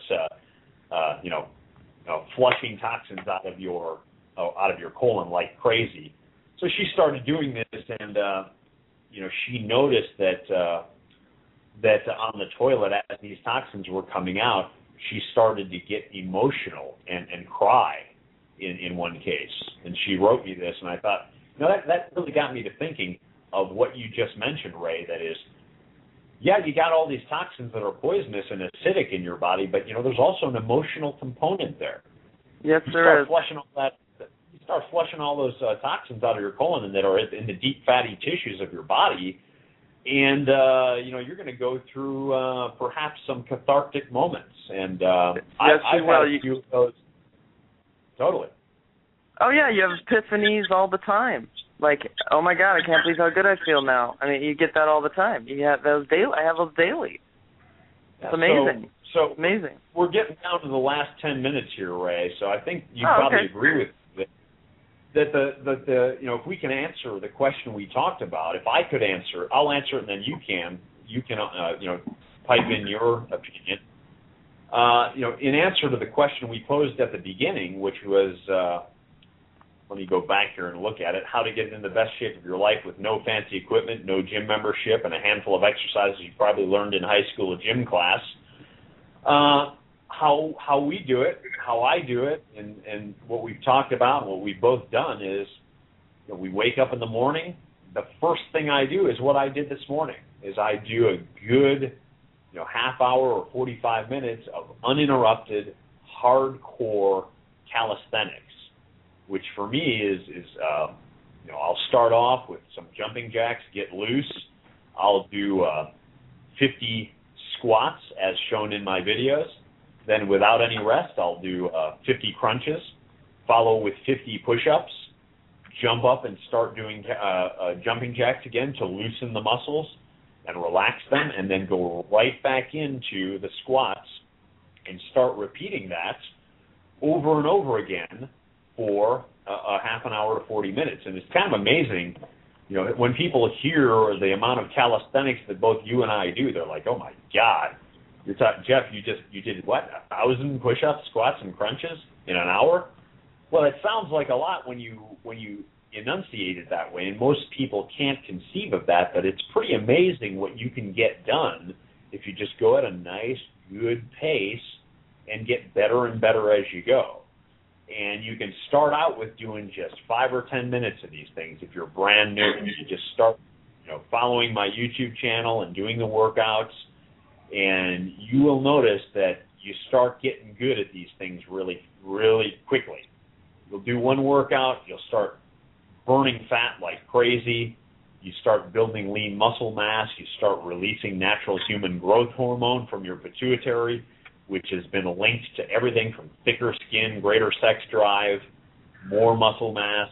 flushing toxins out of your colon like crazy. So she started doing this, and she noticed that on the toilet, as these toxins were coming out, she started to get emotional and cry in one case. And she wrote me this, and I thought, that really got me to thinking of what you just mentioned, Ray. That is, yeah, you got all these toxins that are poisonous and acidic in your body, but there's also an emotional component there. Yes, there is. You start flushing all those toxins out of your colon and that are in the deep fatty tissues of your body, and you're going to go through perhaps some cathartic moments. And I've had a few of those. Totally. Oh yeah, you have epiphanies all the time. Like, oh my God, I can't believe how good I feel now. I mean, you get that all the time. You have those daily. I have those daily. It's amazing. So amazing. We're getting down to the last 10 minutes here, Ray. So I think you probably agree with me that if we can answer the question we talked about, if I could answer it, I'll answer it, and then you can pipe in your opinion. In answer to the question we posed at the beginning, which was, let me go back here and look at it, how to get in the best shape of your life with no fancy equipment, no gym membership, and a handful of exercises you probably learned in high school or gym class. how we do it, how I do it, and what we've talked about, what we've both done is, we wake up in the morning. The first thing I do is what I did this morning. Is I do a good, half hour or 45 minutes of uninterrupted, hardcore calisthenics, which for me is I'll start off with some jumping jacks, get loose. I'll do 50 squats as shown in my videos. Then without any rest, I'll do 50 crunches, follow with 50 push-ups, jump up and start doing jumping jacks again to loosen the muscles and relax them, and then go right back into the squats and start repeating that over and over again for a half an hour to 40 minutes. And it's kind of amazing, when people hear the amount of calisthenics that both you and I do, they're like, oh my God, you're talking, Jeff, you did what, 1,000 push-ups, squats, and crunches in an hour? Well, it sounds like a lot when you enunciate it that way, and most people can't conceive of that, but it's pretty amazing what you can get done if you just go at a nice, good pace and get better and better as you go. And you can start out with doing just 5 or 10 minutes of these things. If you're brand new, you just start, following my YouTube channel and doing the workouts, and you will notice that you start getting good at these things really, really quickly. You'll do one workout, you'll start burning fat like crazy, you start building lean muscle mass, you start releasing natural human growth hormone from your pituitary, which has been linked to everything from thicker skin, greater sex drive, more muscle mass,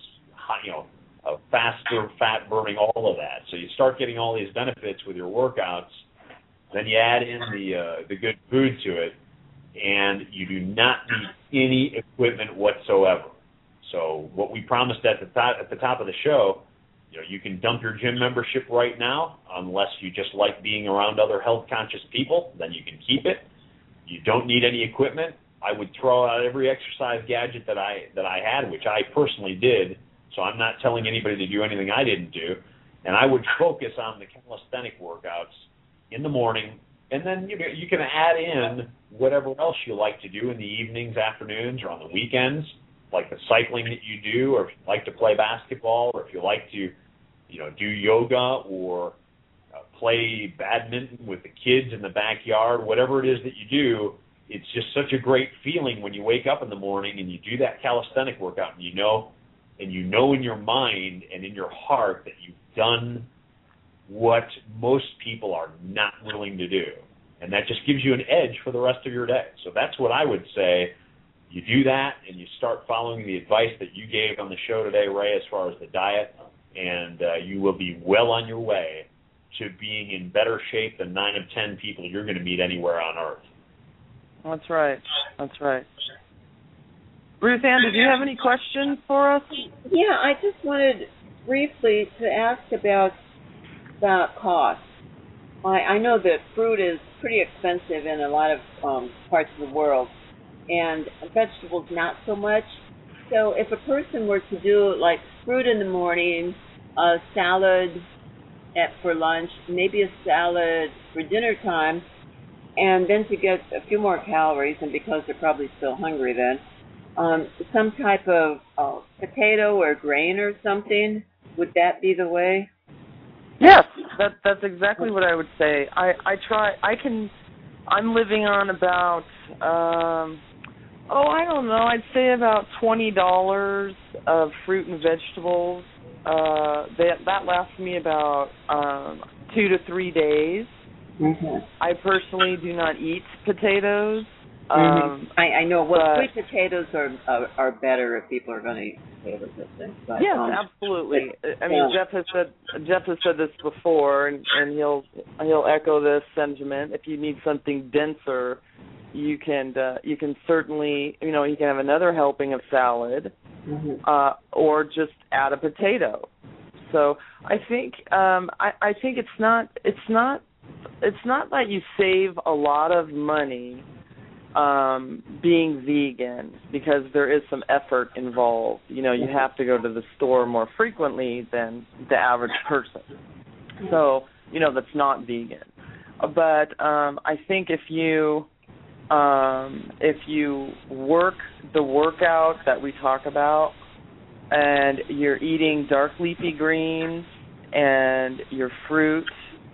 a faster fat burning, all of that. So you start getting all these benefits with your workouts, then you add in the good food to it, and you do not need any equipment whatsoever. So what we promised at the top of the show, you can dump your gym membership right now, unless you just like being around other health-conscious people, then you can keep it. You don't need any equipment. I would throw out every exercise gadget that I had, which I personally did, so I'm not telling anybody to do anything I didn't do. And I would focus on the calisthenic workouts in the morning, and then you can add in whatever else you like to do in the evenings, afternoons, or on the weekends, like the cycling that you do, or if you like to play basketball, or if you like to, do yoga or play badminton with the kids in the backyard, whatever it is that you do, it's just such a great feeling when you wake up in the morning and you do that calisthenic workout, and you know in your mind and in your heart that you've done what most people are not willing to do. And that just gives you an edge for the rest of your day. So that's what I would say. You do that and you start following the advice that you gave on the show today, Ray, as far as the diet, and you will be well on your way to being in better shape than 9 of 10 people you're going to meet anywhere on earth. That's right. Ruth Ann, did you have any questions for us? Yeah, I just wanted briefly to ask about cost. I know that fruit is pretty expensive in a lot of parts of the world, and vegetables not so much. So if a person were to do like fruit in the morning, a salad for lunch, maybe a salad for dinner time, and then to get a few more calories, and because they're probably still hungry then, some type of potato or grain or something, would that be the way? Yes, that's exactly what I would say. I'm living on about, I don't know, I'd say about $20 of fruit and vegetables. That lasts me about 2 to 3 days. Mm-hmm. I personally do not eat potatoes. I know. Well, sweet potatoes are better if people are going to eat potatoes, I think. But, yes, absolutely. I mean, Jeff has said this before, and he'll echo this sentiment. If you need something denser, you can certainly, you can have another helping of salad, or just add a potato. So I think it's not that you save a lot of money being vegan, because there is some effort involved. You have to go to the store more frequently than the average person. So, that's not vegan. But I think if you if you work the workout that we talk about and you're eating dark leafy greens and your fruit,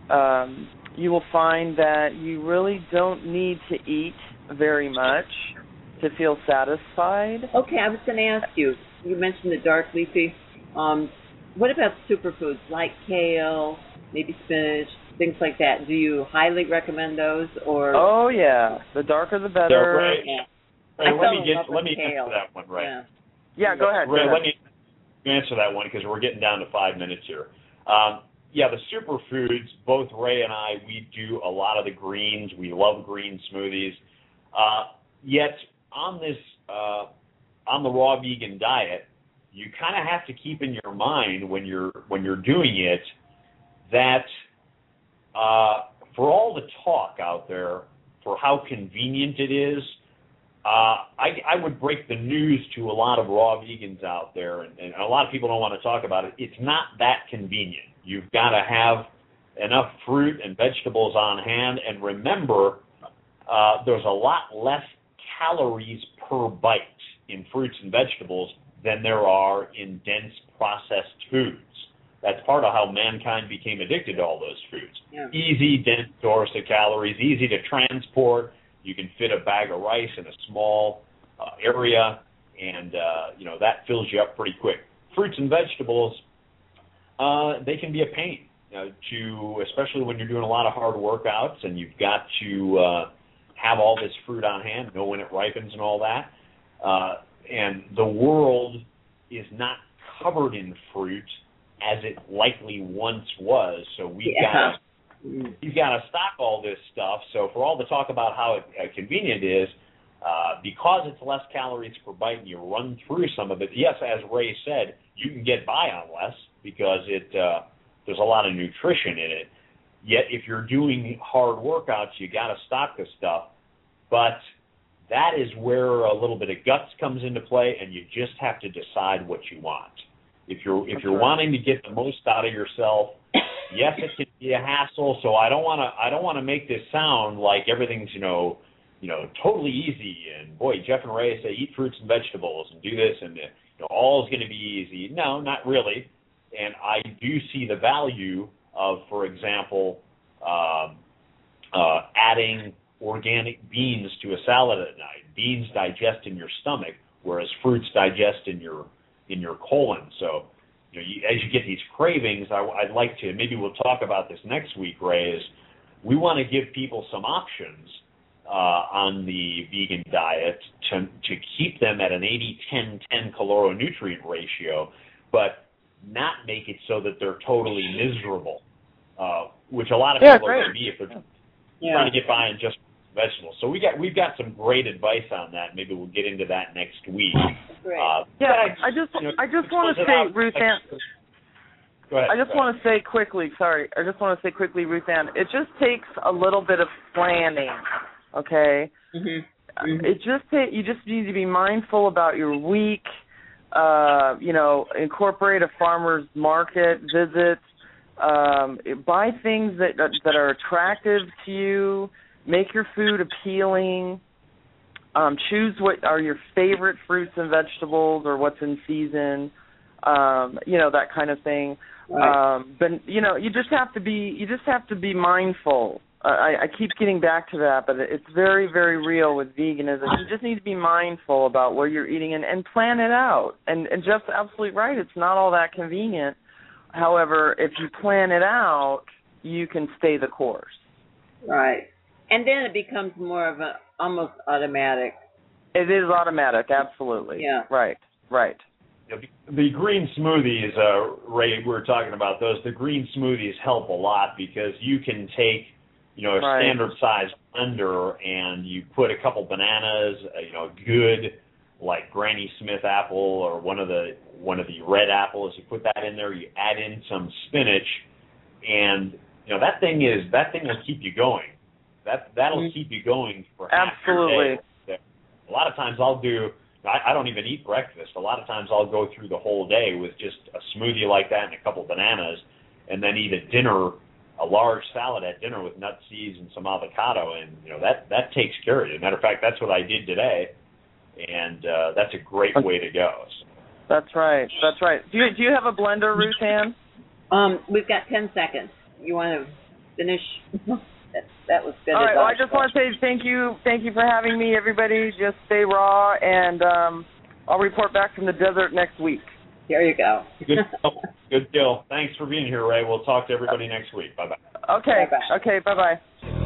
you will find that you really don't need to eat very much to feel satisfied. Okay, I was going to ask you. You mentioned the dark leafy. What about superfoods like kale, maybe spinach, things like that? Do you highly recommend those, or? Oh yeah, the darker the better. Yeah, Ray, let me answer that one, Ray. Yeah, go ahead. Ray, let me answer that one because we're getting down to 5 minutes here. Yeah, the superfoods, both Ray and I, we do a lot of the greens. We love green smoothies. Yet on this, on the raw vegan diet, you kind of have to keep in your mind when you're doing it that for all the talk out there for how convenient it is, I would break the news to a lot of raw vegans out there, and a lot of people don't want to talk about it. It's not that convenient. You've got to have enough fruit and vegetables on hand, and remember, there's a lot less calories per bite in fruits and vegetables than there are in dense processed foods. That's part of how mankind became addicted to all those foods. Yeah. Easy, dense source of calories, easy to transport. You can fit a bag of rice in a small area, and that fills you up pretty quick. Fruits and vegetables, they can be a pain, especially when you're doing a lot of hard workouts and you've got to have all this fruit on hand, know when it ripens and all that. And the world is not covered in fruit as it likely once was, so we've got to stock all this stuff. So for all the talk about how convenient it is, because it's less calories per bite and you run through some of it, yes, as Ray said, you can get by on less because there's a lot of nutrition in it. Yet if you're doing hard workouts, you got to stock the stuff. But that is where a little bit of guts comes into play, and you just have to decide what you want. If you're wanting to get the most out of yourself, yes, it can be a hassle. So I don't want to make this sound like everything's totally easy. And boy, Jeff and Ray say eat fruits and vegetables and do this, and all is going to be easy. No, not really. And I do see the value of, for example, adding organic beans to a salad at night. Beans digest in your stomach, whereas fruits digest in your colon. So, as you get these cravings, I'd like to, maybe we'll talk about this next week, Ray, is we want to give people some options on the vegan diet to keep them at an 80-10-10 caloronutrient ratio, but not make it so that they're totally miserable, which a lot of people are going to be if they're trying to get by on just vegetables. So we've got some great advice on that. Maybe we'll get into that next week. Great. I just want to say, Ruth Ann. Go ahead. I just want to say quickly, Ruth Ann, it just takes a little bit of planning, okay? Mm-hmm. You just need to be mindful about your week, incorporate a farmer's market visit, buy things that are attractive to you, make your food appealing, choose what are your favorite fruits and vegetables or what's in season, that kind of thing. Right. But you just have to be mindful. I keep getting back to that, but it's very, very real with veganism. You just need to be mindful about where you're eating and plan it out. And Jeff's absolutely right. It's not all that convenient. However, if you plan it out, you can stay the course. Right. And then it becomes more of an almost automatic. It is automatic, absolutely. Yeah. Right. The green smoothies, Ray, we were talking about those. The green smoothies help a lot because you can take, a standard size blender and you put a couple bananas, good like Granny Smith apple or one of the red apples. You put that in there. You add in some spinach, and that thing will keep you going. That'll keep you going for half your day. A lot of times I don't even eat breakfast. A lot of times I'll go through the whole day with just a smoothie like that and a couple bananas, and then eat a dinner a large salad at dinner with nut seeds and some avocado, and that takes care of you. As a matter of fact, that's what I did today, and that's a great way to go. That's right. That's right. Do you have a blender, Ruth Ann? We've got 10 seconds. You want to finish? that was good. All right. Well, I just want to say thank you for having me, everybody. Just stay raw, and I'll report back from the desert next week. There you go. Good deal. Thanks for being here, Ray. We'll talk to everybody next week. Bye-bye. Okay. Bye-bye. Okay, bye-bye.